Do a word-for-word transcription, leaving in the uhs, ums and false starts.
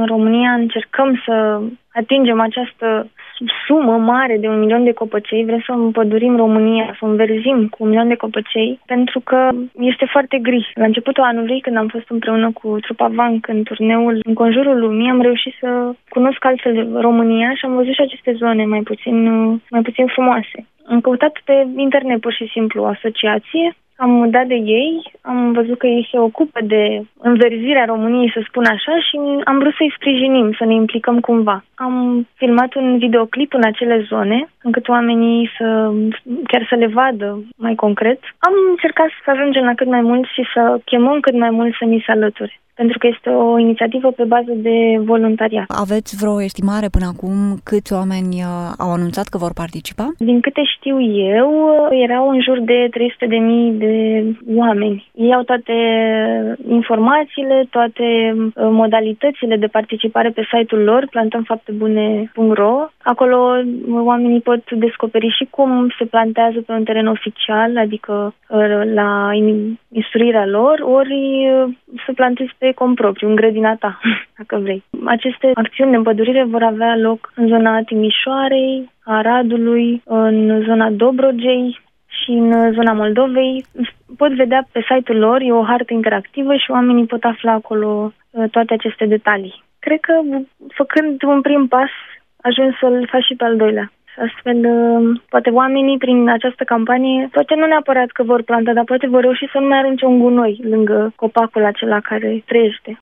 în România încercăm să atingem această sumă mare de un milion de copăcei. Vrem să împădurim România, să înverzim cu un milion de copăcei, pentru că este foarte gri. La începutul anului, când am fost împreună cu trupa Vanc în turneul în conjurul lumii, am reușit să cunosc altfel România și am văzut și aceste zone mai puțin, mai puțin frumoase. Am căutat pe internet pur și simplu o asociație, am dat de ei, am văzut că ei se ocupă de înverzirea României, să spun așa, și am vrut să-i sprijinim, să ne implicăm cumva. Am filmat un videoclip în acele zone, încât oamenii să chiar să le vadă mai concret. Am încercat să ajungem la cât mai mult și să chemăm cât mai mult să ni se alăture, pentru că este o inițiativă pe bază de voluntariat. Aveți vreo estimare până acum câți oameni au anunțat că vor participa? Din câte știu eu, erau în jur de trei sute de mii de oameni. Ei au toate informațiile, toate modalitățile de participare pe site-ul lor, plantăm fapte bune punct ro. Acolo oamenii pot descoperi și cum se plantează pe un teren oficial, adică la instruirea lor, ori să plantezi pe cont propriu, în grădina ta, dacă vrei. Aceste acțiuni de împădurire vor avea loc în zona Timișoarei, a Aradului, în zona Dobrogei și în zona Moldovei. Pot vedea pe site-ul lor, e o hartă interactivă și oamenii pot afla acolo toate aceste detalii. Cred că, făcând un prim pas, ajungi să-l faci și pe al doilea. Astfel, poate oamenii prin această campanie, poate nu neapărat că vor planta, dar poate vor reuși să nu mai arunce un gunoi lângă copacul acela care trăiește.